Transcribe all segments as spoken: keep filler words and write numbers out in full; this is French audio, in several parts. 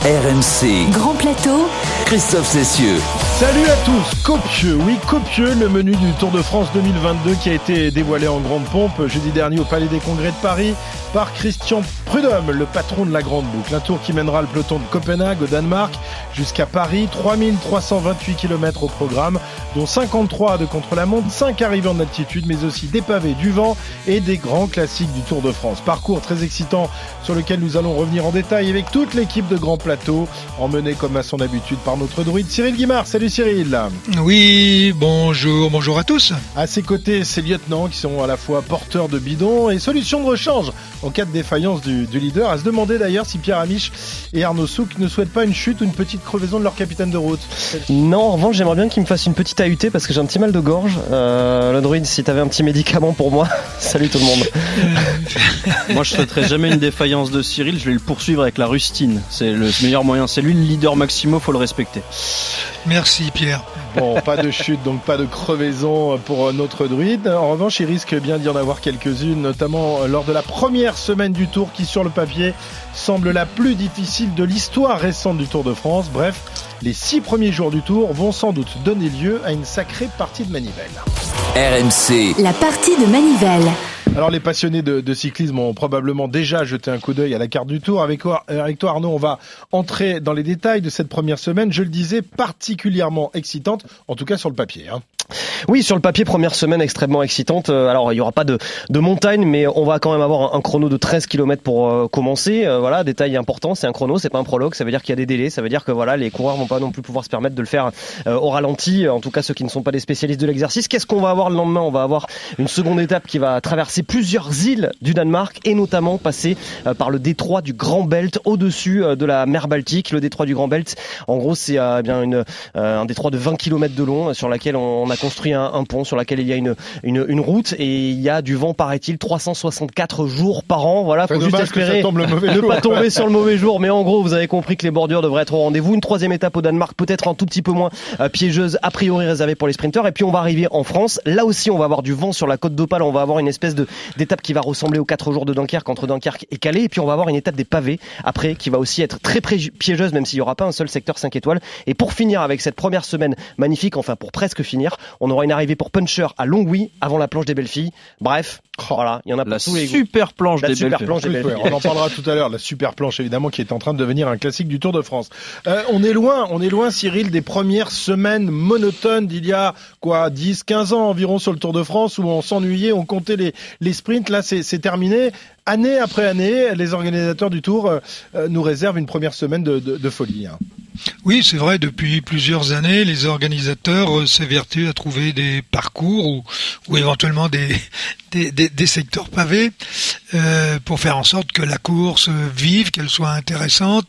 R M C Grand Plateau, Christophe Cessieux. Salut à tous, copieux, oui copieux le menu du Tour de France deux mille vingt-deux qui a été dévoilé en grande pompe jeudi dernier au Palais des Congrès de Paris par Christian Prudhomme, le patron de la Grande Boucle. Un tour qui mènera le peloton de Copenhague au Danemark jusqu'à Paris, trois mille trois cent vingt-huit kilomètres au programme, dont cinquante-trois de contre-la-montre, cinq arrivées en altitude, mais aussi des pavés, du vent et des grands classiques du Tour de France. Parcours très excitant sur lequel nous allons revenir en détail avec toute l'équipe de Grand Plateau, emmenée comme à son habitude par notre druide Cyril Guimard. Salut Cyril. Oui, bonjour, bonjour à tous. À ses côtés, ces lieutenants qui sont à la fois porteurs de bidons et solutions de rechange en cas de défaillance du, du leader. À se demander d'ailleurs si Pierre Amiche et Arnaud Souk ne souhaitent pas une chute ou une petite crevaison de leur capitaine de route. Non, en revanche, j'aimerais bien qu'il me fasse une petite A U T parce que j'ai un petit mal de gorge. Euh, le druide, si t'avais un petit médicament pour moi. Salut tout le monde. Moi, je souhaiterais jamais une défaillance de Cyril. Je vais le poursuivre avec la rustine. C'est le meilleur moyen. C'est lui le leader maximo, faut le respecter. Merci Pierre. Bon, pas de chute, donc pas de crevaison pour notre druide. En revanche, il risque bien d'y en avoir quelques-unes, notamment lors de la première semaine du Tour qui, sur le papier, semble la plus difficile de l'histoire récente du Tour de France. Bref, les six premiers jours du Tour vont sans doute donner lieu à une sacrée partie de manivelle. R M C, la partie de manivelle. Alors les passionnés de, de cyclisme ont probablement déjà jeté un coup d'œil à la carte du Tour. Avec, avec toi Arnaud, on va entrer dans les détails de cette première semaine, je le disais, particulièrement excitante, en tout cas sur le papier. Hein. Oui, sur le papier, première semaine extrêmement excitante. Alors, il y aura pas de, de montagne, mais on va quand même avoir un, un chrono de treize kilomètres pour euh, commencer. Euh, voilà, détail important, c'est un chrono, c'est pas un prologue. Ça veut dire qu'il y a des délais. Ça veut dire que voilà, les coureurs vont pas non plus pouvoir se permettre de le faire euh, au ralenti. En tout cas, ceux qui ne sont pas des spécialistes de l'exercice. Qu'est-ce qu'on va avoir le lendemain ? On va avoir une seconde étape qui va traverser plusieurs îles du Danemark et notamment passer euh, par le détroit du Grand Belt au-dessus euh, de la mer Baltique. Le détroit du Grand Belt, en gros, c'est euh, bien une, euh, un détroit de vingt kilomètres de long euh, sur laquelle on, on a construit un, un pont sur laquelle il y a une, une, une route et il y a du vent, paraît-il, trois cent soixante-quatre jours par an. Voilà, faut juste espérer ne pas tomber sur le mauvais jour. Mais en gros, vous avez compris que les bordures devraient être au rendez-vous. Une troisième étape au Danemark, peut-être un tout petit peu moins euh, piégeuse, a priori réservée pour les sprinteurs. Et puis on va arriver en France. Là aussi, on va avoir du vent sur la côte d'Opale. On va avoir une espèce de d'étape qui va ressembler aux quatre jours de Dunkerque entre Dunkerque et Calais. Et puis on va avoir une étape des pavés après qui va aussi être très piégeuse, même s'il n'y aura pas un seul secteur cinq étoiles. Et pour finir avec cette première semaine magnifique, enfin pour presque finir, on aura une arrivée pour Puncher à Longwy avant la planche des belles filles. Bref, oh, voilà, il y en a pour la tous les super planche la des super belles planche des oui, belles ouais, filles. on en parlera tout à l'heure, la super planche évidemment qui est en train de devenir un classique du Tour de France. Euh, on est loin, on est loin Cyril des premières semaines monotones d'il y a quoi dix quinze ans environ sur le Tour de France où on s'ennuyait, on comptait les les sprints. Là c'est c'est terminé. Année après année, les organisateurs du Tour euh, nous réservent une première semaine de de, de folie. Hein. Oui, c'est vrai, depuis plusieurs années, les organisateurs euh, s'évertuent à trouver des parcours ou, ou éventuellement des, des, des, des secteurs pavés euh, pour faire en sorte que la course vive, qu'elle soit intéressante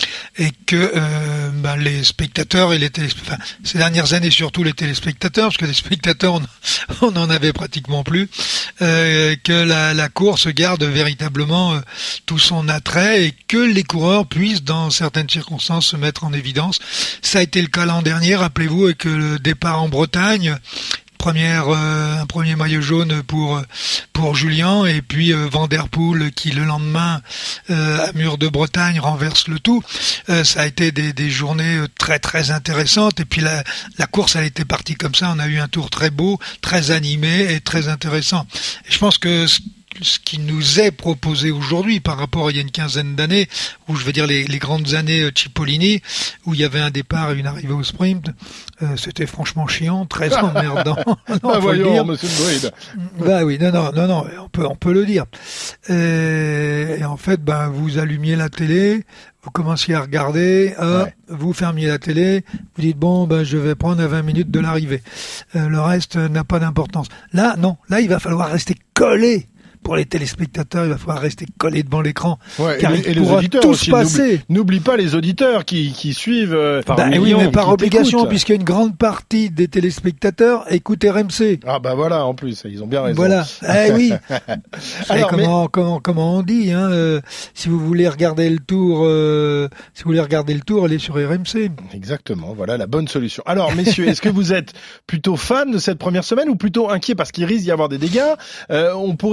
et que euh, ben, les spectateurs et les téléspectateurs, enfin, ces dernières années surtout les téléspectateurs, parce que les spectateurs on, on en avait pratiquement plus, euh, que la, la course garde véritablement euh, tout son attrait et que les coureurs puissent dans certaines circonstances se mettre en en évidence. Ça a été le cas l'an dernier, rappelez-vous, avec le départ en Bretagne, première euh, un premier maillot jaune pour pour Julien et puis euh, Van der Poel qui le lendemain euh, à Mur de Bretagne renverse le tout. Euh, ça a été des des journées très très intéressantes et puis la la course elle était partie comme ça, on a eu un tour très beau, très animé et très intéressant. Et je pense que ce qui nous est proposé aujourd'hui par rapport à il y a une quinzaine d'années, où je veux dire les, les grandes années Cipollini, où il y avait un départ et une arrivée au sprint, euh, c'était franchement chiant, très emmerdant. non, ah, voyons, dire. monsieur le druide. Bah oui, non, non, non, non, on peut, on peut le dire. Et, et en fait, ben, vous allumiez la télé, vous commenciez à regarder, euh, ouais. Vous fermiez la télé, vous dites bon, ben, je vais prendre à vingt minutes de l'arrivée. Euh, le reste n'a pas d'importance. Là, non, là, il va falloir rester collé. Pour les téléspectateurs, il va falloir rester collé devant l'écran, ouais, car et, il et pourra les auditeurs tout aussi, se passer. N'oublie, n'oublie pas les auditeurs qui, qui suivent euh, par bah, millions, oui, mais par obligation, t'écoutent. Puisqu'une grande partie des téléspectateurs écoutent R M C. Ah bah voilà, en plus, ils ont bien raison. Voilà, eh oui. Alors, comment, mais... comment, comment on dit, hein, euh, si vous voulez regarder le tour, euh, si vous voulez regarder le tour, allez sur R M C. Exactement, voilà la bonne solution. Alors, messieurs, est-ce que vous êtes plutôt fan de cette première semaine ou plutôt inquiet parce qu'il risque d'y avoir des dégâts? euh, On pourrait, avant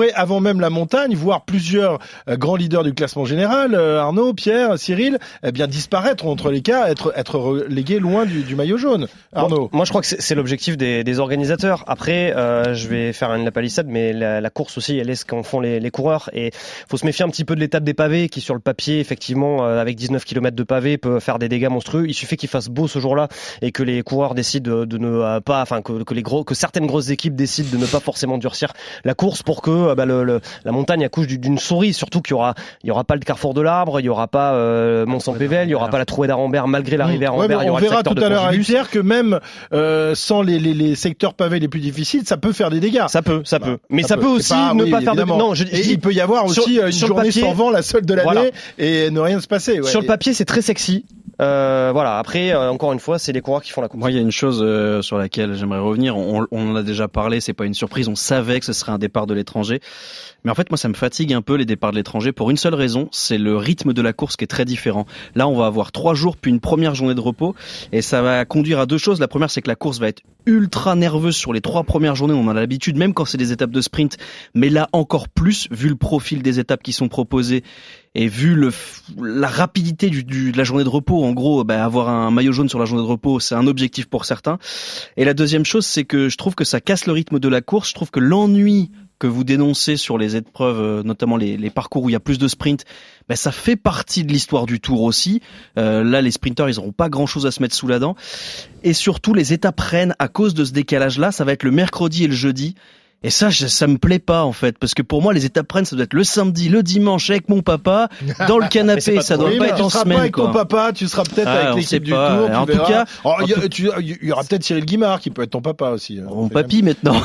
même la montagne, voir plusieurs euh, grands leaders du classement général, euh, Arnaud, Pierre, Cyril, eh bien disparaître entre les cas, être être relégués loin du, du maillot jaune. Arnaud. Bon, moi je crois que c'est, c'est l'objectif des, des organisateurs. Après, euh, je vais faire une lapalissade, mais la, la course aussi, elle est ce qu'en font les, les coureurs, et faut se méfier un petit peu de l'étape des pavés, qui sur le papier, effectivement, euh, avec dix-neuf kilomètres de pavés, peut faire des dégâts monstrueux. Il suffit qu'il fasse beau ce jour-là et que les coureurs décident de, de ne euh, pas, enfin que, que les gros, que certaines grosses équipes décident de ne pas forcément durcir la course pour que euh, bah, le, le, la montagne accouche d'une souris. Surtout qu'il y aura, il y aura pas le carrefour de l'Arbre, il y aura pas euh, Mont-Saint-Pével, il y aura pas la Trouée d'Arambert malgré l'arrivée à Arambert. Ouais, il y on aura verra le secteur tout de à l'heure avec Pongibus. Pierre que même euh, sans les, les, les secteurs pavés les plus difficiles, ça peut faire des dégâts. Ça peut, ça bah, peut. Mais ça, ça peut, peut aussi pas, ne oui, pas faire de. Non, je, je et dis, il peut y avoir aussi sur, une sur journée papier, sans vent, la seule de l'année, voilà. et ne rien se passer. Ouais. Sur le papier, c'est très sexy. Euh, voilà. Après, euh, encore une fois, c'est les coureurs qui font la course. Moi, il y a une chose euh, sur laquelle j'aimerais revenir. On, on en a déjà parlé. C'est pas une surprise. On savait que ce serait un départ de l'étranger. Mais en fait, moi, ça me fatigue un peu les départs de l'étranger pour une seule raison. C'est le rythme de la course qui est très différent. Là, on va avoir trois jours puis une première journée de repos, et ça va conduire à deux choses. La première, c'est que la course va être ultra nerveuse sur les trois premières journées. On en a l'habitude, même quand c'est des étapes de sprint. Mais là, encore plus, vu le profil des étapes qui sont proposées. Et vu le, la rapidité du, du, de la journée de repos, en gros, bah, avoir un maillot jaune sur la journée de repos, c'est un objectif pour certains. Et la deuxième chose, c'est que je trouve que ça casse le rythme de la course. Je trouve que l'ennui que vous dénoncez sur les épreuves, notamment les, les parcours où il y a plus de sprints, bah, ça fait partie de l'histoire du Tour aussi. Euh, là, les sprinteurs, ils n'auront pas grand-chose à se mettre sous la dent. Et surtout, les étapes reines, à cause de ce décalage-là, ça va être le mercredi et le jeudi. Et ça, je, ça me plaît pas en fait, parce que pour moi, les étapes reines, ça doit être le samedi, le dimanche avec mon papa dans le canapé. Ça doit oui, pas être en semaine. Tu seras semaine. pas avec quoi. ton papa, tu seras peut-être ah, avec l'équipe du pas. Tour. En tu tout verras. cas, oh, il y, tout... tu, il y aura peut-être Cyril Guimard qui peut être ton papa aussi. Mon papy maintenant.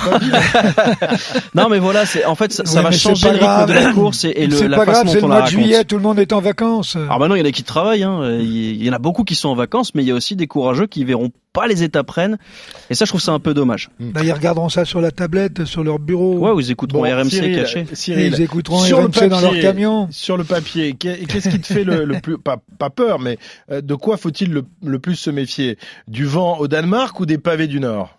Non, mais voilà, c'est en fait ça, ça oui, va changer le rythme grave. de la course et, et le, c'est la pas façon grave, dont c'est on le la mois de raconte. juillet, tout le monde est en vacances. Alors maintenant, il y en a qui travaillent. Hein. Il y en a beaucoup qui sont en vacances, mais il y a aussi des courageux qui verront pas les étapes reines. Et ça, je trouve ça un peu dommage. Bah, ils regarderont ça sur la tablette, sur leur bureau. Ouais, ou ils écouteront bon, R M C Cyril, caché. Cyril, ils écouteront sur R M C le papier, dans leur camion. Sur le papier, qu'est-ce qui te fait le, le plus, pas, pas peur, mais de quoi faut-il le, le plus se méfier? Du vent au Danemark ou des pavés du Nord?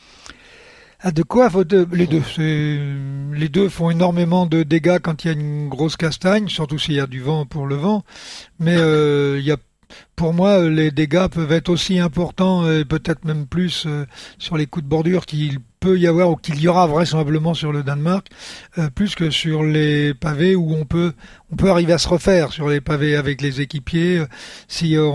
Ah, de quoi faut de, les deux. C'est, les deux font énormément de dégâts quand il y a une grosse castagne, surtout s'il y a du vent pour le vent. Mais euh, il y a pour moi, les dégâts peuvent être aussi importants et peut-être même plus euh, sur les coups de bordure qu'il peut y avoir ou qu'il y aura vraisemblablement sur le Danemark, euh, plus que sur les pavés où on peut on peut arriver à se refaire sur les pavés avec les équipiers euh, si on,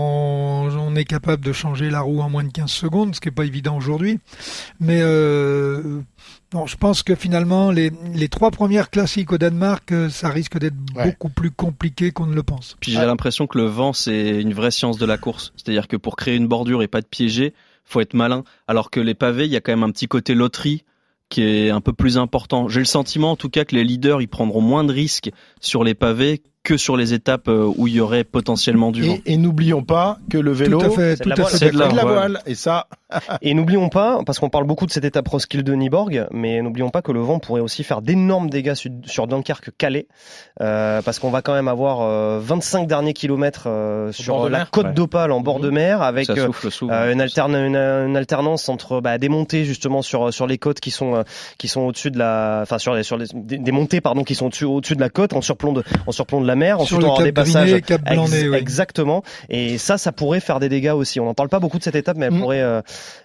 on est capable de changer la roue en moins de quinze secondes, ce qui est pas évident aujourd'hui. Mais euh, bon, je pense que finalement les les trois premières classiques au Danemark, euh, ça risque d'être ouais. beaucoup plus compliqué qu'on ne le pense. Puis j'ai ah. l'impression que le vent c'est une vraie science de la course, c'est-à-dire que pour créer une bordure et pas de piéger, faut être malin, alors que les pavés, il y a quand même un petit côté loterie qui est un peu plus important. J'ai le sentiment en tout cas que les leaders, ils prendront moins de risques sur les pavés que sur les étapes où il y aurait potentiellement du vent. Et, et n'oublions pas que le vélo, tout à fait, c'est tout de à la, fait c'est de la voile. Et ça... Et n'oublions pas, parce qu'on parle beaucoup de cette étape Roskilde Nyborg, mais n'oublions pas que le vent pourrait aussi faire d'énormes dégâts sur, sur Dunkerque-Calais, euh, parce qu'on va quand même avoir euh, vingt-cinq derniers kilomètres euh, sur la côte ouais. d'Opale en bord mmh. de mer, avec ça souffle, souffle, euh, une, alterne, une, une alternance entre bah, des montées justement sur sur les côtes qui sont euh, qui sont au-dessus de la, enfin sur les sur les des, des montées pardon qui sont au-dessus au-dessus de la côte en surplomb de en surplomb de la mer, sur ensuite on aura des passages Briné, Cap Blanc-Nez, ex- ouais. exactement, et ça ça pourrait faire des dégâts aussi. On n'en parle pas beaucoup de cette étape, mais elle mmh. pourrait euh,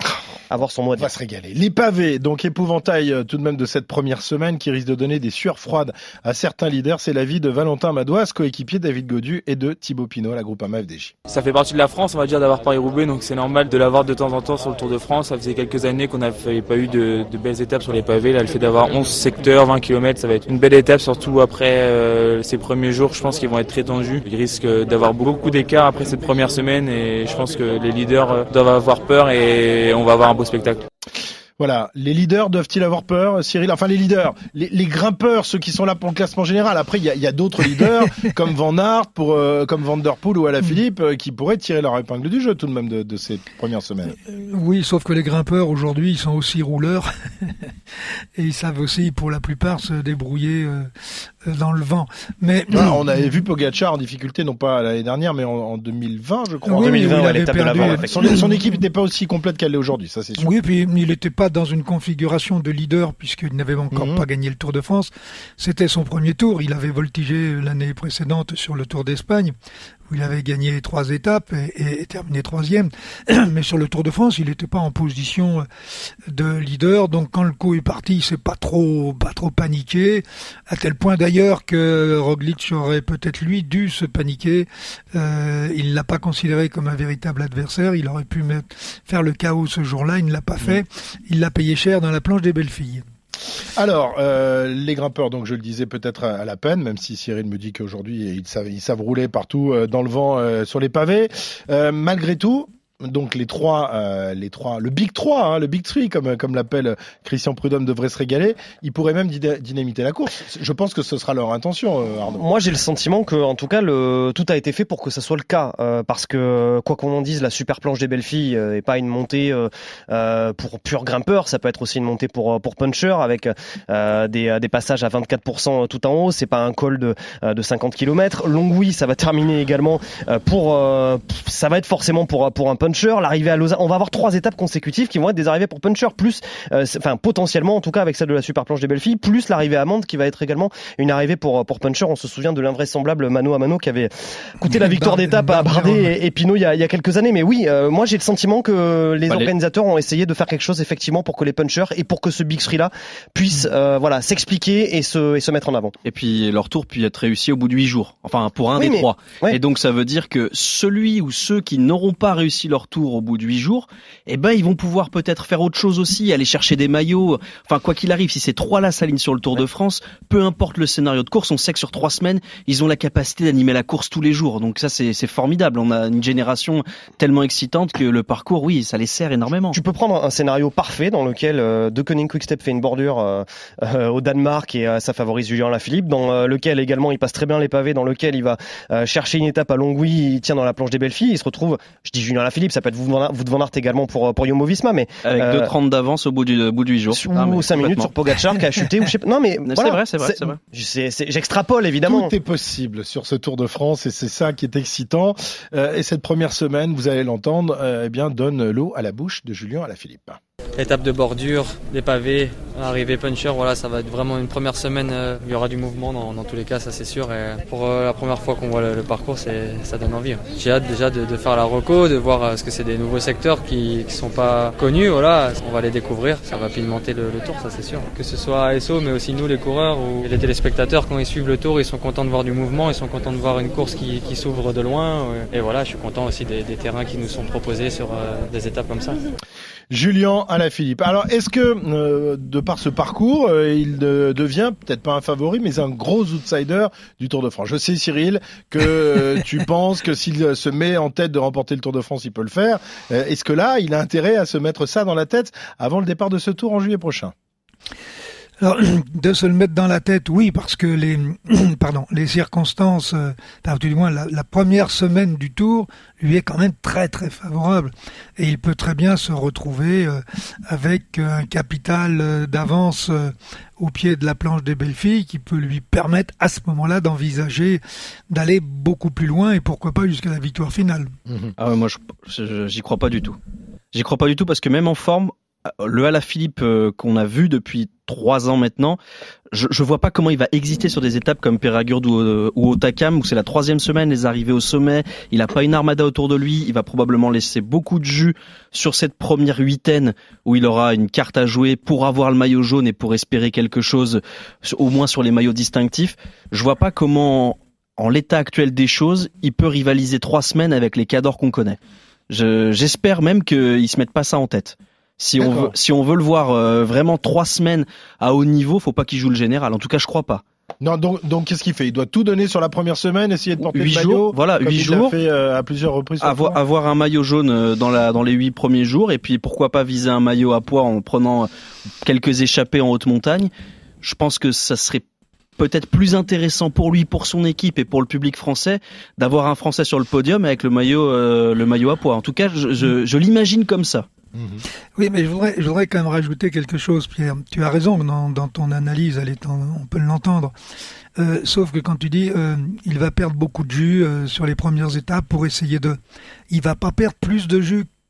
avoir son mot à dire. On va se régaler. Les pavés, donc épouvantail euh, tout de même de cette première semaine qui risque de donner des sueurs froides à certains leaders. C'est l'avis de Valentin Madouas, coéquipier David Gaudu et de Thibaut Pinot, la Groupama F D J. Ça fait partie de la France, on va dire, d'avoir Paris-Roubaix, donc c'est normal de l'avoir de temps en temps sur le Tour de France. Ça faisait quelques années qu'on n'avait pas eu de, de belles étapes sur les pavés. Là, le fait d'avoir onze secteurs, vingt kilomètres, ça va être une belle étape, surtout après euh, ces premiers jours. Je pense qu'ils vont être très tendus. Il risque d'avoir beaucoup d'écart après cette première semaine et je pense que les leaders doivent avoir peur et on va avoir un beau spectacle. Voilà, les leaders doivent-ils avoir peur, Cyril? Enfin, les leaders, les, les grimpeurs, ceux qui sont là pour le classement général. Après, il y a, y a d'autres leaders comme Van Aert, pour, euh, comme Van Der Poel ou Alaphilippe, euh, qui pourraient tirer leur épingle du jeu tout de même de, de ces premières semaines. Oui, sauf que les grimpeurs aujourd'hui, ils sont aussi rouleurs et ils savent aussi, pour la plupart, se débrouiller euh, dans le vent. Mais ah, on avait vu Pogacar en difficulté, non pas l'année dernière, mais en, en deux mille vingt, je crois. Oui, en deux mille vingt, il ouais, avait l'étape perdu. de la Van, son, son équipe n'était pas aussi complète qu'elle l'est aujourd'hui, ça c'est sûr. Oui, puis il n'était pas dans une configuration de leader puisqu'il n'avait encore mmh. pas gagné le Tour de France. C'était son premier tour. Il avait voltigé l'année précédente sur le Tour d'Espagne où il avait gagné trois étapes et, et, et terminé troisième. Mais sur le Tour de France, il n'était pas en position de leader. Donc quand le coup est parti, il s'est pas trop, pas trop paniqué. À tel point d'ailleurs que Roglic aurait peut-être lui dû se paniquer. Euh, il l'a pas considéré comme un véritable adversaire. Il aurait pu mettre, faire le chaos ce jour-là. Il ne l'a pas fait. Il l'a payé cher dans la planche des belles filles. Alors, euh, les grimpeurs, donc je le disais peut-être à, à la peine, même si Cyril me dit qu'aujourd'hui ils savent, ils savent rouler partout euh, dans le vent, euh, sur les pavés. Euh, malgré tout, donc les trois, euh, les trois, le Big trois, hein, le Big Three, comme comme l'appelle Christian Prudhomme, devrait se régaler. Ils pourraient même dynamiter la course. Je pense que ce sera leur intention, euh, Arnaud. Moi, j'ai le sentiment que, en tout cas, le tout a été fait pour que ça soit le cas, euh, parce que quoi qu'on en dise, la super planche des belles filles euh, est pas une montée euh, euh, pour pur grimpeur. Ça peut être aussi une montée pour pour puncher avec euh, des des passages à vingt-quatre pour cent tout en haut. C'est pas un col de de cinquante kilomètres. Longwy, ça va terminer également euh, pour euh, ça va être forcément pour pour un puncher. L'arrivée à Lausanne, on va avoir trois étapes consécutives qui vont être des arrivées pour puncher, plus, euh, enfin potentiellement en tout cas avec celle de la super planche des belles filles, plus l'arrivée à Mende qui va être également une arrivée pour pour puncher. On se souvient de l'invraisemblable mano à mano qui avait coûté la victoire d'étape à Bardet et, et Pinot il y a, il y a quelques années. Mais oui, euh, moi j'ai le sentiment que les bah, organisateurs les... ont essayé de faire quelque chose effectivement pour que les punchers et pour que ce Big Three là puisse euh, voilà s'expliquer et se et se mettre en avant. Et puis leur tour peut être réussi au bout de huit jours. Enfin pour un oui, des mais... trois. Ouais. Et donc ça veut dire que celui ou ceux qui n'auront pas réussi leur tour au bout de huit jours, eh ben ils vont pouvoir peut-être faire autre chose aussi, aller chercher des maillots. Enfin quoi qu'il arrive, si ces trois-là s'alignent sur le Tour ouais. de France, peu importe le scénario de course, on sait que sur trois semaines, ils ont la capacité d'animer la course tous les jours. Donc ça c'est, c'est formidable. On a une génération tellement excitante que le parcours, oui, ça les sert énormément. Tu peux prendre un scénario parfait dans lequel euh, De Koning Quick-Step fait une bordure euh, euh, au Danemark et euh, ça favorise Julien Alaphilippe, dans euh, lequel également il passe très bien les pavés, dans lequel il va euh, chercher une étape à Longwy, il tient dans la planche des belles filles, il se retrouve, je dis Julien Alaphilippe, ça peut être vous Wout van Aert également pour pour Jumbo-Visma, mais avec euh, deux trente d'avance au bout du au bout de huit jours ou ah, cinq minutes sur Pogacar qui a chuté ou je sais pas. Non mais c'est voilà, vrai, c'est vrai, c'est, c'est vrai. C'est, c'est, j'extrapole évidemment. Tout est possible sur ce Tour de France et c'est ça qui est excitant. Euh, et cette première semaine, vous allez l'entendre, euh, eh bien donne l'eau à la bouche de Julien Alaphilippe. Étape de bordure, des pavés, arrivée puncher, voilà, ça va être vraiment une première semaine. Euh, il y aura du mouvement dans, dans tous les cas, ça c'est sûr. Et pour euh, la première fois qu'on voit le, le parcours, c'est, ça donne envie. J'ai hâte déjà de, de faire la reco, de voir euh, ce que c'est des nouveaux secteurs qui qui sont pas connus. Voilà, on va les découvrir, ça va pimenter le, le tour, ça c'est sûr. Que ce soit A S O, mais aussi nous les coureurs ou les téléspectateurs, quand ils suivent le tour, ils sont contents de voir du mouvement, ils sont contents de voir une course qui, qui s'ouvre de loin. Et voilà, je suis content aussi des, des terrains qui nous sont proposés sur euh, des étapes comme ça. Julien Alaphilippe. Alors, est-ce que, euh, de par ce parcours, euh, il de, devient peut-être pas un favori, mais un gros outsider du Tour de France? Je sais, Cyril, que euh, tu penses que s'il se met en tête de remporter le Tour de France, il peut le faire. Euh, est-ce que là, il a intérêt à se mettre ça dans la tête avant le départ de ce Tour en juillet prochain? Alors, de se le mettre dans la tête, oui, parce que les, pardon, les circonstances, euh, enfin, du moins la, la première semaine du Tour lui est quand même très très favorable et il peut très bien se retrouver euh, avec un capital euh, d'avance euh, au pied de la planche des belles filles qui peut lui permettre à ce moment-là d'envisager d'aller beaucoup plus loin et pourquoi pas jusqu'à la victoire finale. Mmh. Ah ouais, moi je, je, j'y crois pas du tout. J'y crois pas du tout parce que même en forme, le Alaphilippe euh, qu'on a vu depuis trois ans maintenant, je, je vois pas comment il va exister sur des étapes comme Péragurde ou, euh, ou Otakam où c'est la troisième semaine, les arrivées au sommet, il a pas une armada autour de lui, il va probablement laisser beaucoup de jus sur cette première huitaine où il aura une carte à jouer pour avoir le maillot jaune et pour espérer quelque chose, au moins sur les maillots distinctifs. Je vois pas comment, en l'état actuel des choses, il peut rivaliser trois semaines avec les cadors qu'on connaît. Je, j'espère même qu'ils se mettent pas ça en tête. Si D'accord. on veut, si on veut le voir euh, vraiment trois semaines à haut niveau, faut pas qu'il joue le général. En tout cas, je crois pas. Non, donc, donc qu'est-ce qu'il fait? Il doit tout donner sur la première semaine, essayer de porter huit le jours, maillot. Voilà, huit jours. Il l'a fait euh, à plusieurs reprises. Avoir, avoir un maillot jaune dans la dans les huit premiers jours, et puis pourquoi pas viser un maillot à poids en prenant quelques échappées en haute montagne. Je pense que ça serait peut-être plus intéressant pour lui, pour son équipe et pour le public français d'avoir un Français sur le podium avec le maillot euh, le maillot à poids. En tout cas, je, je, je l'imagine comme ça. Oui, mais je voudrais, je voudrais quand même rajouter quelque chose, Pierre. Tu as raison dans, dans ton analyse, elle est en, on peut l'entendre. Euh, sauf que quand tu dis euh, il va perdre beaucoup de jus euh, sur les premières étapes pour essayer de, il va pas perdre plus de jus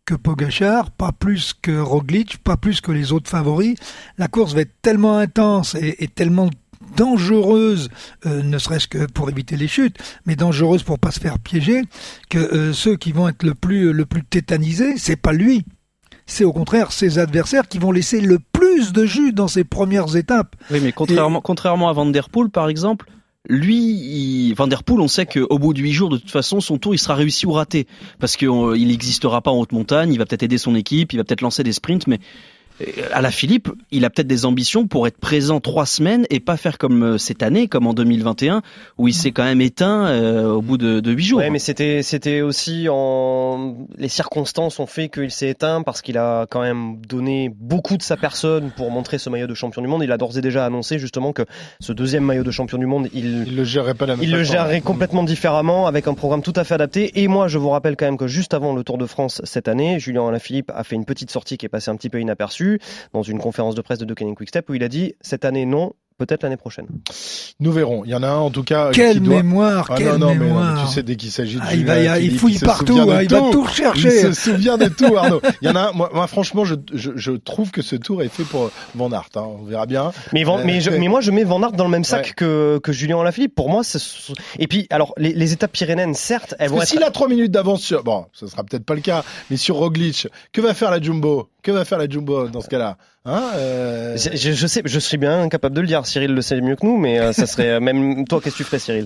que Pogačar, pas plus que Roglic, pas plus que les autres favoris. La course va être tellement intense et, et tellement dangereuse, euh, ne serait-ce que pour éviter les chutes, mais dangereuse pour pas se faire piéger, que euh, ceux qui vont être le plus le plus tétanisés, c'est pas lui. C'est au contraire ses adversaires qui vont laisser le plus de jus dans ces premières étapes. Oui, mais contrairement, Et... contrairement à Van der Poel, par exemple, lui, il... Van der Poel, on sait qu'au bout de huit jours, de toute façon, son tour, il sera réussi ou raté. Parce qu'il euh, n'existera pas en haute montagne, il va peut-être aider son équipe, il va peut-être lancer des sprints, mais Alaphilippe, il a peut-être des ambitions pour être présent trois semaines et pas faire comme cette année, comme en deux mille vingt et un, où il s'est quand même éteint euh, au bout de, de huit jours. Ouais, mais c'était c'était aussi en les circonstances ont fait qu'il s'est éteint parce qu'il a quand même donné beaucoup de sa personne pour montrer ce maillot de champion du monde. Il a d'ores et déjà annoncé justement que ce deuxième maillot de champion du monde, il, il le gérerait pas la même il le gérerait complètement différemment avec un programme tout à fait adapté. Et moi, je vous rappelle quand même que juste avant le Tour de France cette année, Julien Alaphilippe a fait une petite sortie qui est passée un petit peu inaperçue dans une conférence de presse de Deceuninck Quick-Step où il a dit cette année non, peut-être l'année prochaine. Nous verrons. Il y en a un en tout cas. Quelle qui doit... mémoire, ah, quelle non, non, mémoire. Mais, non, mais tu sais dès qu'il s'agit de ah, il, va, Julien, il fouille il partout, hein, il tout. va tout rechercher. Il se souvient de tout, Arnaud. Il y en a un, moi, moi franchement, je, je, je trouve que ce tour est fait pour Van Aert. Hein. On verra bien. Mais, Van, euh, mais, je, mais moi, je mets Van Aert dans le même sac ouais. que, que Julien Alaphilippe. Pour moi, c'est... et puis, alors, les, les étapes pyrénéennes, certes, elles Parce vont que être. S'il a trois minutes d'avance sur, bon, ce sera peut-être pas le cas, mais sur Roglic, que va faire la Jumbo? Que va faire la Jumbo dans ce cas-là? Hein euh... je, je sais, je serais bien incapable de le dire. Cyril le sait mieux que nous, mais euh, ça serait même toi. Qu'est-ce que tu ferais, Cyril?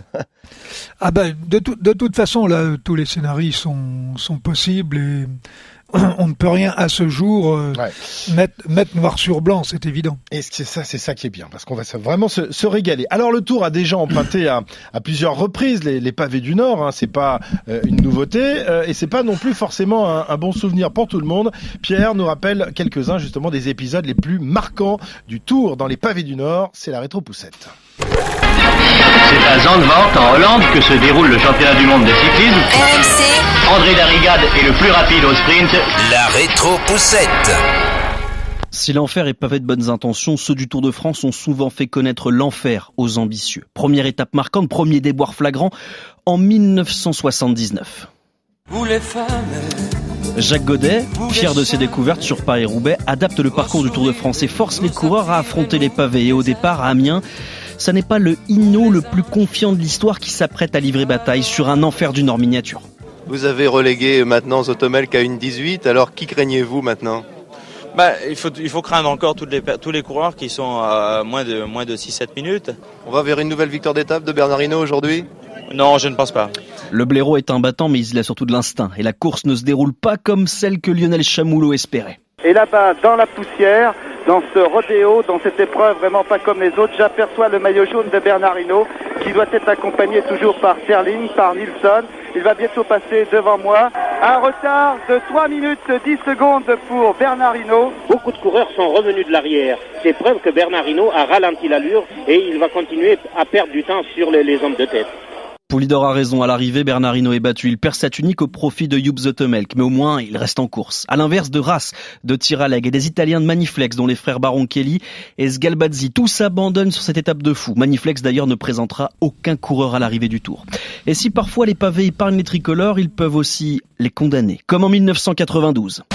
Ah ben, de, tout, de toute façon, là, tous les scénarios sont sont possibles et on ne peut rien à ce jour euh, ouais. mettre, mettre noir sur blanc, c'est évident. Et c'est ça, c'est ça qui est bien, parce qu'on va vraiment se, se régaler. Alors le Tour a déjà emprunté à, à plusieurs reprises les, les pavés du Nord. Hein, c'est pas euh, une nouveauté euh, et c'est pas non plus forcément un, un bon souvenir pour tout le monde. Pierre nous rappelle quelques-uns justement des épisodes les plus marquants du Tour dans les pavés du Nord. C'est la rétro-poussette. C'est à Zandvoort, en Hollande, que se déroule le championnat du monde de cyclisme. R M C. André Darrigade est le plus rapide au sprint. La rétro-poussette. Si l'enfer est pavé de bonnes intentions, ceux du Tour de France ont souvent fait connaître l'enfer aux ambitieux. Première étape marquante, premier déboire flagrant en dix-neuf cent soixante-dix-neuf. Vous les femmes. Jacques Godet, fier de ses découvertes sur Paris-Roubaix, adapte le parcours du Tour de France et force les coureurs à affronter les pavés. Et au départ, à Amiens, ça n'est pas le Hinault le plus confiant de l'histoire qui s'apprête à livrer bataille sur un enfer du Nord miniature. Vous avez relégué maintenant Zotomelk à une dix-huit, alors qui craignez-vous maintenant ? Bah, il faut, il faut craindre encore toutes les, tous les coureurs qui sont à moins de, moins de six sept minutes. On va vers une nouvelle victoire d'étape de Bernard Hinault aujourd'hui ? Non, je ne pense pas. Le blaireau est un battant, mais il a surtout de l'instinct. Et la course ne se déroule pas comme celle que Lionel Chamoulot espérait. Et là-bas, dans la poussière, dans ce rodéo, dans cette épreuve vraiment pas comme les autres, j'aperçois le maillot jaune de Bernard Hinault qui doit être accompagné toujours par Serling, par Nilsson. Il va bientôt passer devant moi. Un retard de trois minutes dix secondes pour Bernard Hinault. Beaucoup de coureurs sont revenus de l'arrière. C'est preuve que Bernard Hinault a ralenti l'allure et il va continuer à perdre du temps sur les, les hommes de tête. Poulidor a raison, à l'arrivée, Bernard Hinault est battu. Il perd sa tunique au profit de Joop Zotemelk, mais au moins, il reste en course. À l'inverse de Ras, de Tiraleg et des Italiens de Maniflex, dont les frères Baronchelli et Sgalbazzi, tous abandonnent sur cette étape de fou. Maniflex, d'ailleurs, ne présentera aucun coureur à l'arrivée du Tour. Et si parfois les pavés épargnent les tricolores, ils peuvent aussi les condamner, comme en dix-neuf cent quatre-vingt-douze.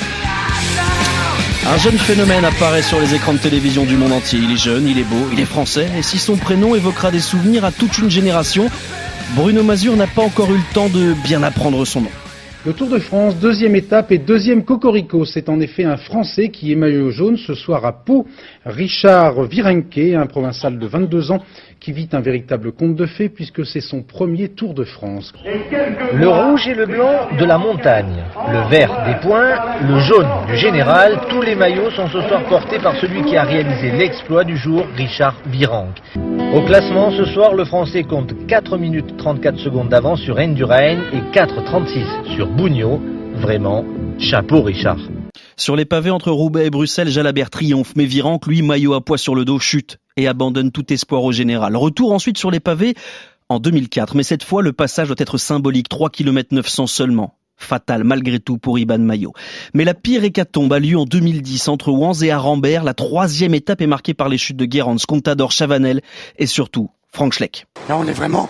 Un jeune phénomène apparaît sur les écrans de télévision du monde entier. Il est jeune, il est beau, il est français, et si son prénom évoquera des souvenirs à toute une génération, Bruno Mazur n'a pas encore eu le temps de bien apprendre son nom. Le Tour de France, deuxième étape et deuxième cocorico. C'est en effet un Français qui est maillot jaune ce soir à Pau. Richard Virenque, un provincial de vingt-deux ans qui vit un véritable conte de fées puisque c'est son premier Tour de France. Le rouge et le blanc de la montagne, le vert des points, le jaune du général, tous les maillots sont ce soir portés par celui qui a réalisé l'exploit du jour, Richard Virenque. Au classement, ce soir, le Français compte quatre minutes trente-quatre secondes d'avance sur Indurain et quatre trente-six sur Bugno. Vraiment, chapeau Richard. Sur les pavés entre Roubaix et Bruxelles, Jalabert triomphe, mais Virenque, lui, maillot à pois sur le dos, chute et abandonne tout espoir au général. Retour ensuite sur les pavés en deux mille quatre, mais cette fois, le passage doit être symbolique, trois kilomètres neuf cents seulement. Fatal malgré tout pour Iban Maillot. Mais la pire hécatombe a lieu en deux mille dix entre Wans et Arambert. La troisième étape est marquée par les chutes de Gerrans, Contador, Chavanel et surtout Frank Schleck. Là, on est vraiment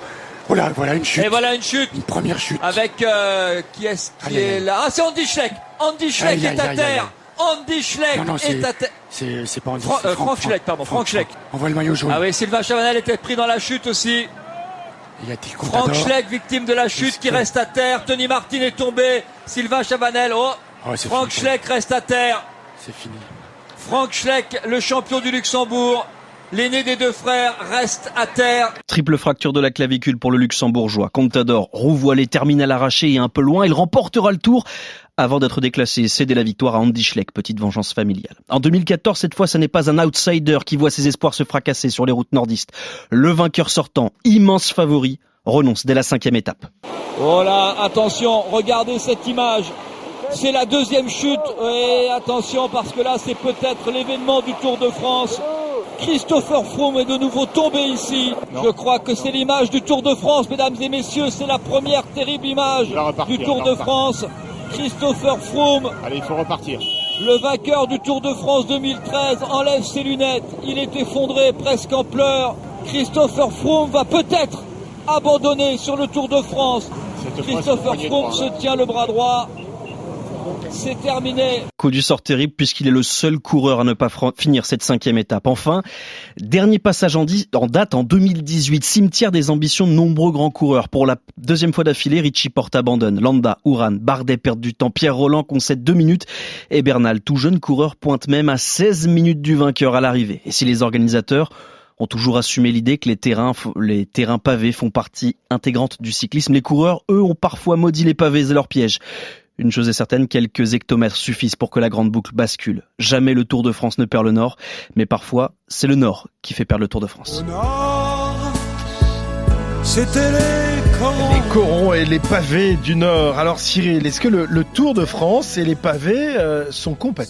Oh là, voilà une chute. Et voilà une chute. Une première chute. Avec euh, qui est-ce qui aïe, est aïe. là? Ah, c'est Andy Schleck. Andy Schleck Aïe, est aïe, à aïe, terre. aïe, Andy Schleck Non, non, c'est- est à terre. C'est, c'est pas Andy, Fra- c'est euh, Franck, Franck Schleck, pardon, Franck Schleck. On voit le maillot jaune. Ah oui, Sylvain Chavanel était pris dans la chute aussi. Il y a Tico Franck Tador. Schleck, victime de la chute, qui que- reste à terre. Tony Martin est tombé. Sylvain Chavanel, oh, Oh, c'est Franck fini. Schleck reste à terre. C'est fini. Franck Schleck, le champion du Luxembourg, l'aîné des deux frères, reste à terre. Triple fracture de la clavicule pour le Luxembourgeois. Contador, roue voilée, terminale arrachée et un peu loin, il remportera le Tour avant d'être déclassé et céder la victoire à Andy Schleck, petite vengeance familiale. En deux mille quatorze, cette fois, ce n'est pas un outsider qui voit ses espoirs se fracasser sur les routes nordistes. Le vainqueur sortant, immense favori, renonce dès la cinquième étape. Oh là, attention, regardez cette image. C'est la deuxième chute. Et attention, parce que là, c'est peut-être l'événement du Tour de France. Christopher Froome est de nouveau tombé ici. Je crois que c'est l'image du Tour de France, mesdames et messieurs. C'est la première terrible image du Tour de France. Christopher Froome. Allez, il faut repartir. Le vainqueur du Tour de France deux mille treize enlève ses lunettes. Il est effondré, presque en pleurs. Christopher Froome va peut-être abandonner sur le Tour de France. Christopher Froome se tient le bras droit. C'est terminé. Coup du sort terrible puisqu'il est le seul coureur à ne pas fra- finir cette cinquième étape. Enfin, dernier passage en, di- en date en deux mille dix-huit, cimetière des ambitions de nombreux grands coureurs. Pour la deuxième fois d'affilée, Richie Porte abandonne. Landa, Uran, Bardet perdent du temps, Pierre Roland concède deux minutes et Bernal, tout jeune coureur, pointe même à seize minutes du vainqueur à l'arrivée. Et si les organisateurs ont toujours assumé l'idée que les terrains, les terrains pavés font partie intégrante du cyclisme, les coureurs, eux, ont parfois maudit les pavés et leurs pièges. Une chose est certaine, quelques hectomètres suffisent pour que la grande boucle bascule. Jamais le Tour de France ne perd le Nord, mais parfois, c'est le Nord qui fait perdre le Tour de France. C'était les corons. Les corons et les pavés du Nord. Alors Cyril, est-ce que le, le Tour de France et les pavés euh, sont compatibles ?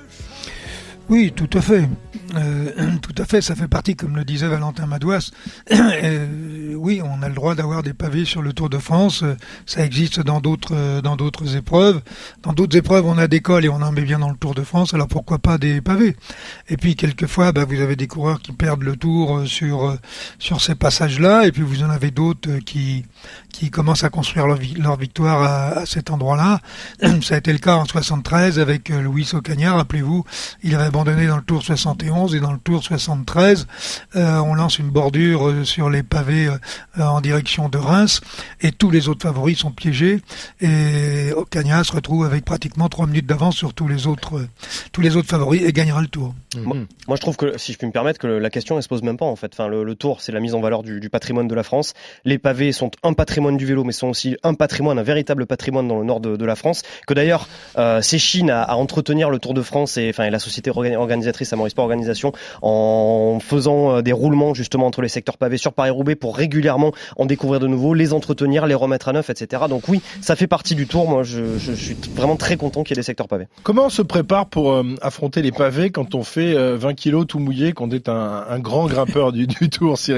Oui, tout à fait. Euh, tout à fait, ça fait partie, comme le disait Valentin Madouas. Euh, oui, on a le droit d'avoir des pavés sur le Tour de France. Ça existe dans d'autres dans d'autres épreuves. Dans d'autres épreuves, on a des cols et on en met bien dans le Tour de France. Alors pourquoi pas des pavés ? Et puis quelquefois, bah, vous avez des coureurs qui perdent le Tour sur sur ces passages-là, et puis vous en avez d'autres qui qui commencent à construire leur, leur victoire à, à cet endroit-là. Ça a été le cas en soixante-treize avec Luis Ocaña. Rappelez-vous, il avait abandonné dans le Tour soixante et onze et dans le Tour soixante-treize, euh, on lance une bordure euh, sur les pavés euh, en direction de Reims et tous les autres favoris sont piégés et Ocaña se retrouve avec pratiquement trois minutes d'avance sur tous les autres euh, tous les autres favoris et gagnera le Tour. Mmh. Moi, moi, je trouve que, si je puis me permettre, que la question elle se pose même pas en fait. Enfin, le, le Tour, c'est la mise en valeur du, du patrimoine de la France. Les pavés sont un patrimoine du vélo, mais sont aussi un patrimoine, un véritable patrimoine dans le nord de, de la France. Que d'ailleurs, euh, s'échine à, à entretenir le Tour de France et enfin et la société organisatrice, Amaury Sport Organisation, en faisant des roulements justement entre les secteurs pavés sur Paris-Roubaix pour régulièrement en découvrir de nouveaux, les entretenir, les remettre à neuf, et cetera. Donc oui, ça fait partie du Tour. Moi, je, je, je suis vraiment très content qu'il y ait des secteurs pavés. Comment on se prépare pour euh, affronter les pavés quand on fait euh, vingt kilos tout mouillé, qu'on est un, un grand grimpeur du, du Tour, Cyril ?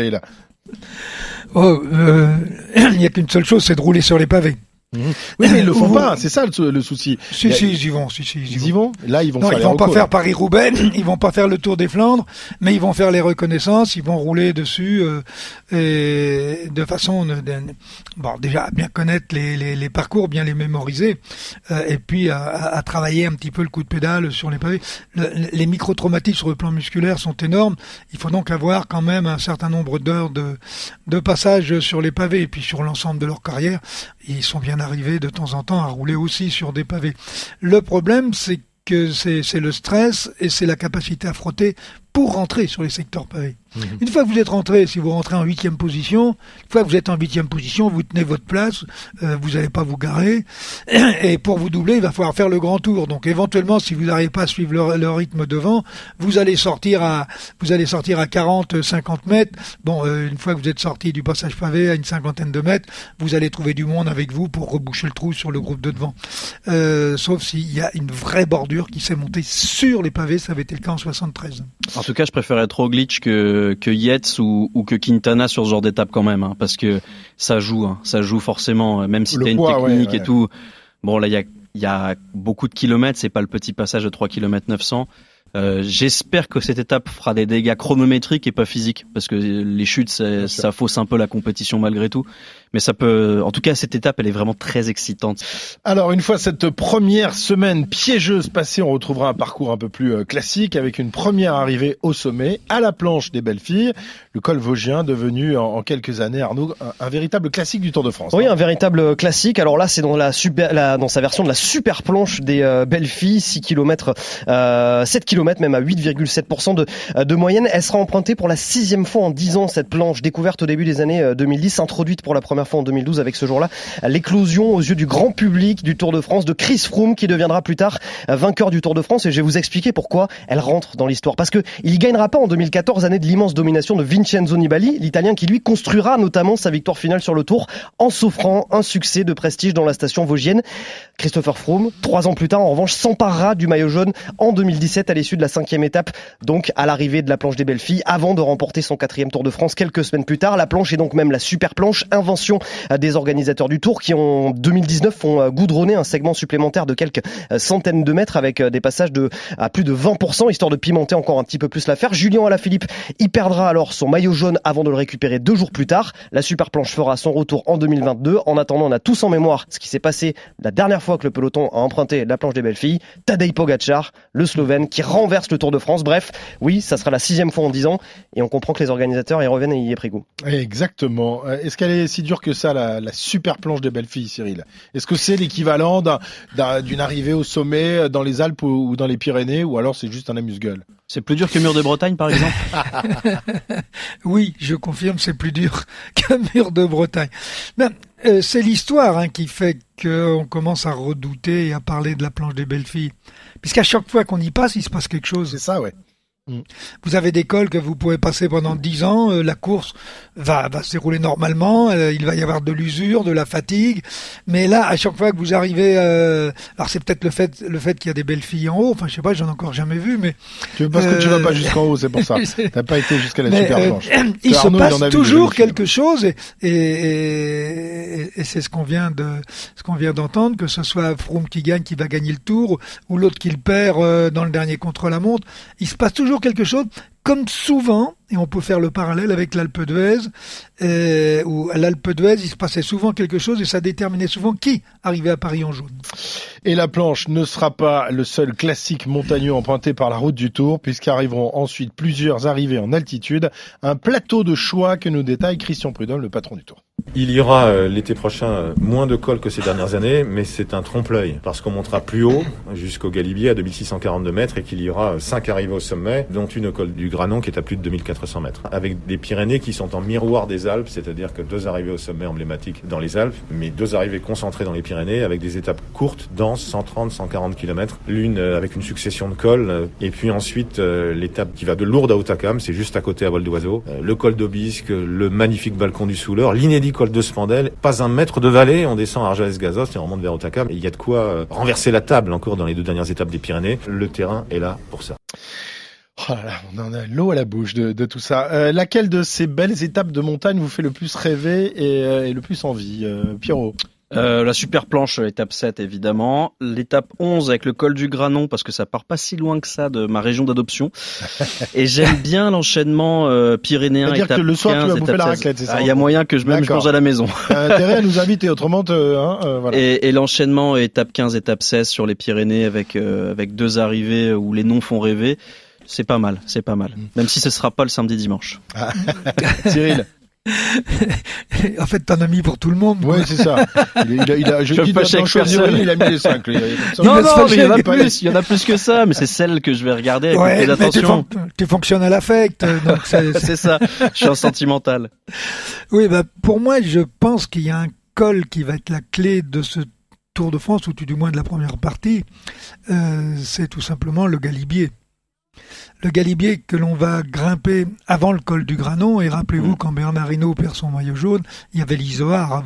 Oh, euh, il n'y a qu'une seule chose, c'est de rouler sur les pavés. Mmh. Oui, mais ils le font pas, c'est ça le, le souci. Si, a... si, ils y vont. Si, si, ils y ils y vont. Là, ils vont non, faire ils les vont pas recos, faire là. Paris-Roubaix, ils vont pas faire le Tour des Flandres, mais ils vont faire les reconnaissances, ils vont rouler dessus euh, et de façon, de, de, bon, déjà à bien connaître les, les, les parcours, bien les mémoriser, euh, et puis à, à travailler un petit peu le coup de pédale sur les pavés. Le, les micro-traumatismes sur le plan musculaire sont énormes. Il faut donc avoir quand même un certain nombre d'heures de, de passage sur les pavés, et puis sur l'ensemble de leur carrière, ils sont bien arrivés de temps en temps à rouler aussi sur des pavés. Le problème, c'est que c'est, c'est le stress et c'est la capacité à frotter pour rentrer sur les secteurs pavés. Mmh. Une fois que vous êtes rentré, si vous rentrez en huitième position, une fois que vous êtes en huitième position, vous tenez votre place, euh, vous n'allez pas vous garer, et pour vous doubler, il va falloir faire le grand tour. Donc éventuellement, si vous n'arrivez pas à suivre le, le rythme devant, vous allez sortir à, vous allez sortir à quarante, cinquante mètres. Bon, euh, une fois que vous êtes sorti du passage pavé à une cinquantaine de mètres, vous allez trouver du monde avec vous pour reboucher le trou sur le groupe de devant. Euh, sauf s'il y a une vraie bordure qui s'est montée sur les pavés, ça avait été le cas en soixante-treize. En tout cas, je préfère être Roglic que, que Yates ou, ou que Quintana sur ce genre d'étape quand même, hein, parce que ça joue, hein, ça joue forcément, même si t'as une poids, technique ouais, ouais. et tout. Bon, là, il y a, y a beaucoup de kilomètres, c'est pas le petit passage de trois kilomètres neuf cents, Euh, j'espère que cette étape fera des dégâts chronométriques et pas physiques, parce que les chutes, ça, ça fausse un peu la compétition malgré tout. Mais ça peut, en tout cas, cette étape, elle est vraiment très excitante. Alors, une fois cette première semaine piégeuse passée, on retrouvera un parcours un peu plus classique avec une première arrivée au sommet, à la planche des belles filles. Le col vosgien devenu en, en quelques années, Arnaud, un, un véritable classique du Tour de France. Oui, hein. Un véritable classique. Alors là, c'est dans la super, la, dans sa version de la super planche des euh, belles filles, six kilomètres, euh, sept kilomètres, même à huit virgule sept pour cent de, de moyenne. Elle sera empruntée pour la sixième fois en dix ans, cette planche, découverte au début des années deux mille dix, introduite pour la première fois en deux mille douze avec ce jour-là l'éclosion aux yeux du grand public du Tour de France de Chris Froome, qui deviendra plus tard vainqueur du Tour de France. Et je vais vous expliquer pourquoi elle rentre dans l'histoire. Parce que il gagnera pas en deux mille quatorze, année de l'immense domination de Vincenzo Nibali, l'Italien qui lui construira notamment sa victoire finale sur le Tour en s'offrant un succès de prestige dans la station vosgienne. Christopher Froome, trois ans plus tard, en revanche, s'emparera du maillot jaune en deux mille dix-sept à l'issue de la cinquième étape, donc à l'arrivée de la planche des belles filles, avant de remporter son quatrième Tour de France quelques semaines plus tard. La planche est donc même la super planche, invention des organisateurs du Tour qui en deux mille dix-neuf ont goudronné un segment supplémentaire de quelques centaines de mètres avec des passages de à plus de vingt pour cent, histoire de pimenter encore un petit peu plus l'affaire. Julien Alaphilippe y perdra alors son maillot jaune avant de le récupérer deux jours plus tard. La super planche fera son retour en deux mille vingt-deux. En attendant, on a tous en mémoire ce qui s'est passé la dernière fois que le peloton a emprunté la planche des belles filles. Tadej Pogačar, le Slovène, qui renverse le Tour de France. Bref, oui, ça sera la sixième fois en dix ans et on comprend que les organisateurs y reviennent et y aient pris goût. Exactement. Est-ce qu'elle est si dure que ça, la, la super planche des belles filles, Cyril? Est-ce que c'est l'équivalent d'un, d'un, d'une arrivée au sommet dans les Alpes ou, ou dans les Pyrénées, ou alors c'est juste un amuse-gueule? C'est plus dur que Mur de Bretagne, par exemple? Oui, je confirme, c'est plus dur qu'un Mur de Bretagne. Ben, euh, c'est l'histoire hein, qui fait qu'on commence à redouter et à parler de la planche des belles filles. Puisqu'à chaque fois qu'on y passe, il se passe quelque chose. C'est ça, ouais. Vous avez des cols que vous pouvez passer pendant dix ans, euh, la course va, va se dérouler normalement, euh, il va y avoir de l'usure, de la fatigue, mais là, à chaque fois que vous arrivez, euh, alors c'est peut-être le fait, le fait qu'il y a des belles filles en haut, enfin je sais pas, j'en ai encore jamais vu, mais... Tu veux parce euh, que tu vas pas jusqu'en haut, c'est pour ça. T'as pas été jusqu'à la mais, super planche. Euh, il se passe toujours quelque chose, et, et, et, et c'est ce qu'on vient de, ce qu'on vient d'entendre, que ce soit Froome qui gagne, qui va gagner le Tour, ou l'autre qui le perd euh, dans le dernier contre-la-montre, il se passe toujours quelque chose, comme souvent, et on peut faire le parallèle avec l'Alpe d'Huez, euh, où à l'Alpe d'Huez, il se passait souvent quelque chose et ça déterminait souvent qui arrivait à Paris en jaune. Et la planche ne sera pas le seul classique montagneux emprunté par la route du Tour, puisqu'arriveront ensuite plusieurs arrivées en altitude, un plateau de choix que nous détaille Christian Prudhomme, le patron du Tour. Il y aura euh, l'été prochain euh, moins de cols que ces dernières années, mais c'est un trompe-l'œil, parce qu'on montera plus haut, jusqu'au Galibier à deux mille six cent quarante-deux mètres, et qu'il y aura euh, cinq arrivées au sommet, dont une au col du Granon qui est à plus de deux mille quatre cents mètres, avec des Pyrénées qui sont en miroir des Alpes, c'est-à-dire que deux arrivées au sommet emblématiques dans les Alpes, mais deux arrivées concentrées dans les Pyrénées, avec des étapes courtes, denses, cent trente, cent quarante kilomètres, l'une euh, avec une succession de cols, euh, et puis ensuite euh, l'étape qui va de Lourdes à Hautacam, c'est juste à côté à vol d'oiseau, euh, le col d'Aubisque, le magnifique balcon du Souleur, l'inédit col de Spandel. Pas un mètre de vallée, on descend à Argelès-Gazos et on remonte vers Hautacam. Il y a de quoi euh, renverser la table encore dans les deux dernières étapes des Pyrénées. Le terrain est là pour ça. Oh là là, on en a l'eau à la bouche de, de tout ça. Euh, laquelle de ces belles étapes de montagne vous fait le plus rêver et, euh, et le plus envie, euh, Pierrot? Euh, la super planche, étape sept évidemment. L'étape onze avec le col du Granon, parce que ça part pas si loin que ça de ma région d'adoption. Et j'aime bien l'enchaînement euh, pyrénéen. C'est-à-dire étape que le soir quinze, tu vas bouffer la raclette, c'est ça? Il ah, y a moyen que je même je mange à la maison. T'as intérêt à nous inviter, autrement te, hein, euh, voilà. Et, et l'enchaînement étape quinze, étape seize sur les Pyrénées avec euh, avec deux arrivées où les noms font rêver. C'est pas mal, c'est pas mal. Même si ce sera pas le samedi dimanche. Ah. Cyril. En fait, t'en as mis pour tout le monde. Ouais, c'est ça. Il a, il a, il a, je, je dis, dans choisir une, il a mis les cinq. Lui. Non, non, mais il y en a plus, il y en a plus que ça, mais c'est celle que je vais regarder avec ouais, plus d'attention. Tu, fon- tu fonctionnes à l'affect, donc c'est, c'est ça. Je suis un sentimental. Oui, bah, pour moi, je pense qu'il y a un col qui va être la clé de ce Tour de France, ou tout du moins de la première partie. Euh, c'est tout simplement le Galibier. Le Galibier que l'on va grimper avant le col du Granon, et rappelez-vous, mmh. quand Bernard Hinault perd son maillot jaune, il y avait l'Izoard avant.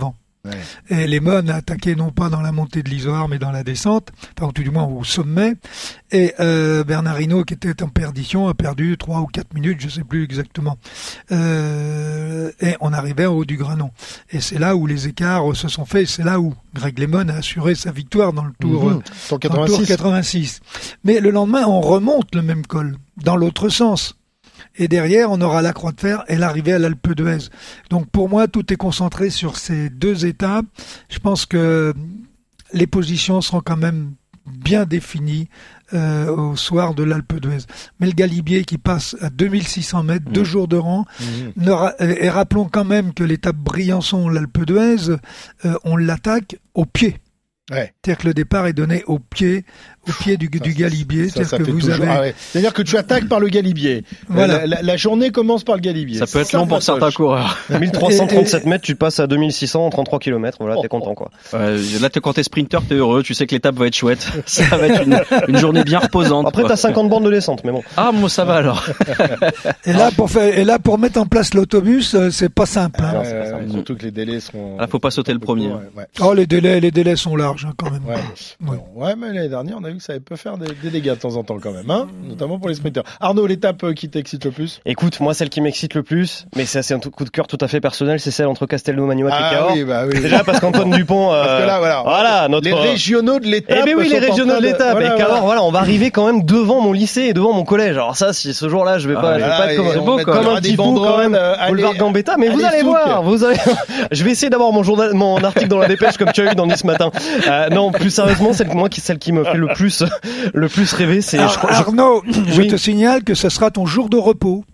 Ouais. Et Lehmann a attaqué non pas dans la montée de l'Isoard, mais dans la descente, enfin, tout du moins au sommet. Et euh, Bernard Hinault, qui était en perdition, a perdu trois ou quatre minutes, je sais plus exactement. Euh, et on arrivait au haut du Granon. Et c'est là où les écarts se sont faits. Et c'est là où Greg Lehmann a assuré sa victoire dans le tour, mmh, euh, dans le tour quatre-vingt-six. Mais le lendemain, on remonte le même col, dans l'autre sens. Et derrière, on aura la Croix de Fer et l'arrivée à l'Alpe d'Huez. Donc pour moi, tout est concentré sur ces deux étapes. Je pense que les positions seront quand même bien définies euh, au soir de l'Alpe d'Huez. Mais le Galibier qui passe à deux mille six cents mètres, mmh. deux jours de rang. Mmh. Ne ra- et rappelons quand même que l'étape Briançon-l'Alpe d'Huez, euh, on l'attaque au pied. Ouais. C'est-à-dire que le départ est donné au pied, au pied du, du Galibier. Ça, ça C'est-à-dire que vous toujours... avez. ah ouais. C'est-à-dire que tu attaques par le Galibier. Voilà. La, la, la journée commence par le Galibier. Ça peut être long pour certains coureurs. mille trois cent trente-sept mètres, tu passes à deux mille six cents en trente-trois kilomètres. Voilà, t'es content, quoi. Euh, là, quand t'es sprinter, t'es heureux. Tu sais que l'étape va être chouette. Ça va être une, une journée bien reposante. Après, quoi. t'as cinquante bornes de descente, mais bon. Ah, moi, ça va alors. Et là, pour faire, et là, pour mettre en place l'autobus, c'est pas simple. Hein. Ah, c'est pas simple. Surtout que les délais seront. Là, faut pas sauter le premier. Ouais, ouais. Oh, les délais, les délais sont larges, hein, quand même. Ouais. Ouais. Ouais, mais l'année dernière, on a vu que ça peut faire des, des dégâts de temps en temps quand même, hein, notamment pour les sprinters. Arnaud, l'étape qui t'excite le plus? Écoute, moi, celle qui m'excite le plus, mais c'est un coup de cœur tout à fait personnel, c'est celle entre Castelnau, Magnoac ah, et Cahors. Oui, bah oui. Déjà parce qu'Antoine Dupont, euh, parce que là, voilà, voilà notre... les régionaux de l'étape. Eh ben oui, les régionaux de l'étape. Voilà, et Cahors, voilà. voilà, on va arriver quand même devant mon lycée et devant mon collège. Alors ça, si ce jour-là, je vais pas, ah, je vais là, pas être comme, beau, comme un petit fou quand même, euh, boulevard Gambetta, mais vous allez souk. voir, vous allez, je vais essayer d'avoir mon journal, mon article dans la dépêche comme tu as eu dans Nice matin. Euh, non, plus sérieusement, celle moi qui, celle qui me fait le plus, le plus rêver, c'est, Alors, je crois, Arnaud, je, oui. je te signale que ce sera ton jour de repos.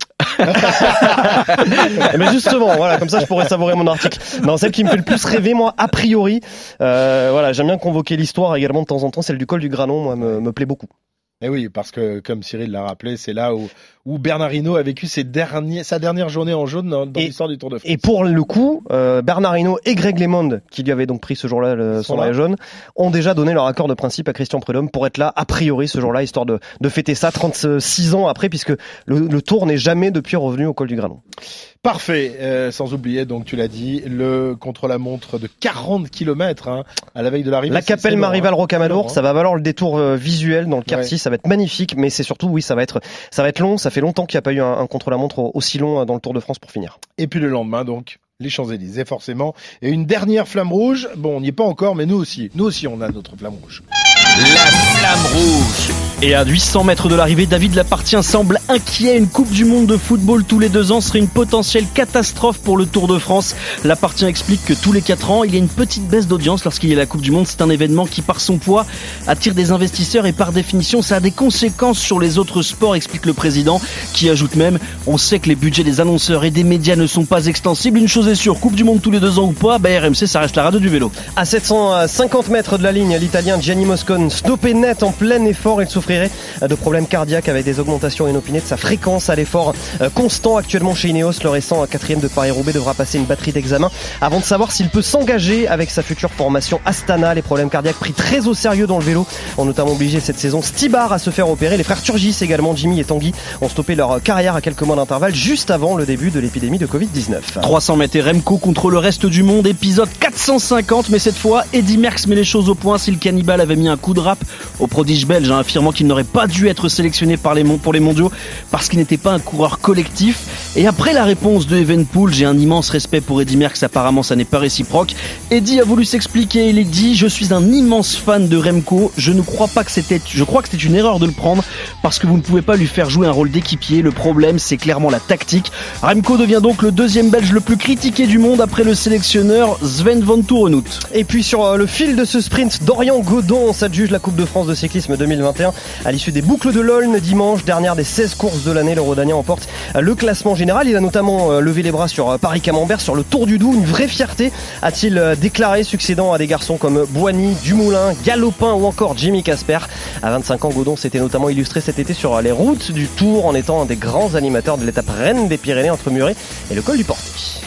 Mais justement, voilà, comme ça je pourrais savourer mon article. Non, celle qui me fait le plus rêver, moi, a priori, euh, voilà, j'aime bien convoquer l'histoire également de temps en temps, celle du col du Granon, moi, me, me plaît beaucoup. Et oui, parce que, comme Cyril l'a rappelé, c'est là où, où Bernard Hinault a vécu ses derniers, sa dernière journée en jaune dans, dans et, l'histoire du Tour de France. Et pour le coup, euh, Bernard Hinault et Greg Lehmann, qui lui avaient donc pris ce jour-là le, son maillot jaune, ont déjà donné leur accord de principe à Christian Prudhomme pour être là, a priori, ce jour-là, histoire de, de fêter ça trente-six ans après, puisque le, le Tour n'est jamais depuis revenu au col du Granon. Parfait, euh, sans oublier, donc tu l'as dit, le contre-la-montre de quarante kilomètres hein, à la veille de l'arrivée. La Capelle Marival Rocamadour, ça va valoir le détour euh, visuel dans le quartier, ouais. Ça va être magnifique, mais c'est surtout, oui, ça va être, ça va être long. Ça fait longtemps qu'il n'y a pas eu un, un contre-la-montre aussi long dans le Tour de France pour finir. Et puis le lendemain, donc, les Champs-Élysées, forcément. Et une dernière flamme rouge. Bon, on n'y est pas encore, mais nous aussi, nous aussi, on a notre flamme rouge. La flamme rouge. Et à huit cents mètres de l'arrivée, David Lapartien semble inquiet. Une Coupe du Monde de football tous les deux ans serait une potentielle catastrophe pour le Tour de France. Lapartien explique que tous les quatre ans, il y a une petite baisse d'audience lorsqu'il y a la Coupe du Monde. C'est un événement qui, par son poids, attire des investisseurs et par définition, ça a des conséquences sur les autres sports, explique le président, qui ajoute même, on sait que les budgets des annonceurs et des médias ne sont pas extensibles. Une chose est sûre, Coupe du Monde tous les deux ans ou pas, bah R M C, ça reste la radio du vélo. À sept cent cinquante mètres de la ligne, l'Italien Gianni Moscon stoppé net en plein effort. Il souffrirait de problèmes cardiaques avec des augmentations inopinées de sa fréquence à l'effort constant actuellement chez Ineos. Le récent quatrième de Paris-Roubaix devra passer une batterie d'examens avant de savoir s'il peut s'engager avec sa future formation Astana. Les problèmes cardiaques pris très au sérieux dans le vélo ont notamment obligé cette saison Stibar à se faire opérer. Les frères Turgis également, Jimmy et Tanguy, ont stoppé leur carrière à quelques mois d'intervalle juste avant le début de l'épidémie de covid dix-neuf. trois cents mètres et Remco contre le reste du monde, épisode quatre cent cinquante, mais cette fois Eddy Merckx met les choses au point. Si le cannibale avait mis un coup de rap au prodige belge, hein, affirmant qu'il n'aurait pas dû être sélectionné par les, pour les mondiaux parce qu'il n'était pas un coureur collectif. Et après la réponse de Evenepoel, j'ai un immense respect pour Eddy Merckx, apparemment ça n'est pas réciproque. Eddy a voulu s'expliquer, il a dit: je suis un immense fan de Remco, je ne crois pas que c'était, je crois que c'était une erreur de le prendre parce que vous ne pouvez pas lui faire jouer un rôle d'équipier. Le problème, c'est clairement la tactique. Remco devient donc le deuxième belge le plus critiqué du monde après le sélectionneur Sven Vanthourenhout. Et puis sur le fil de ce sprint, Dorian Godon s'adjuge la Coupe de France de cyclisme deux mille vingt et un à l'issue des boucles de l'Aulne dimanche, dernière des seize courses de l'année. Le Rhodanien emporte le classement général. Il a notamment levé les bras sur Paris-Camembert, sur le Tour du Doubs. Une vraie fierté, a-t-il déclaré, succédant à des garçons comme Boigny, Dumoulin, Galopin ou encore Jimmy Casper. À vingt-cinq ans, Godon s'était notamment illustré cet été sur les routes du Tour en étant un des grands animateurs de l'étape reine des Pyrénées entre Muret et le col du Portet.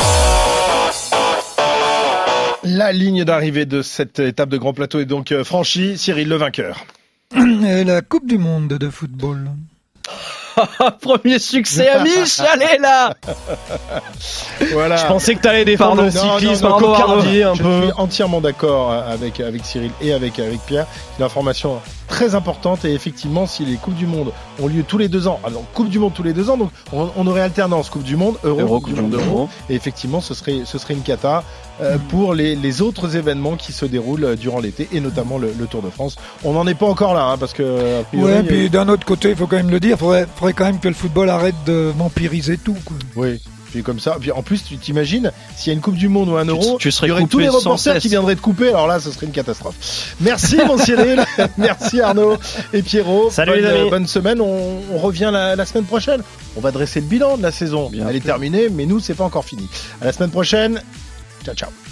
La ligne d'arrivée de cette étape de Grand Plateau est donc franchie. Cyril, le vainqueur. La Coupe du Monde de football. Premier succès à Mich, allez là. Voilà. Je pensais que t'allais défendre le cyclisme encore un Je peu. suis entièrement d'accord avec, avec Cyril et avec, avec Pierre. C'est une information très importante et effectivement, si les Coupes du Monde ont lieu tous les deux ans, alors Coupe du Monde tous les deux ans, donc on, on aurait alternance Coupe du Monde, Euro, Euro, Coupe du Monde, Euro. Et effectivement, ce serait, ce serait une cata euh, pour les, les autres événements qui se déroulent durant l'été et notamment le, le Tour de France. On n'en est pas encore là, hein, parce que. A priori, ouais, puis d'un autre côté, il faut quand même le dire, il faudrait, faudrait quand même que le football arrête de vampiriser tout. Quoi. Oui. Puis comme ça, puis en plus tu t'imagines s'il y a une Coupe du Monde ou un Euro, tu, tu serais il y aurait tous les reporters qui viendraient te couper. Alors là, ce serait une catastrophe. Merci mon Cyril, merci Arnaud et Pierrot. Salut bonne, les amis. Bonne semaine. On, on revient la, la semaine prochaine. On va dresser le bilan de la saison. Bien Elle sûr. est terminée, mais nous c'est pas encore fini. À la semaine prochaine. Ciao ciao.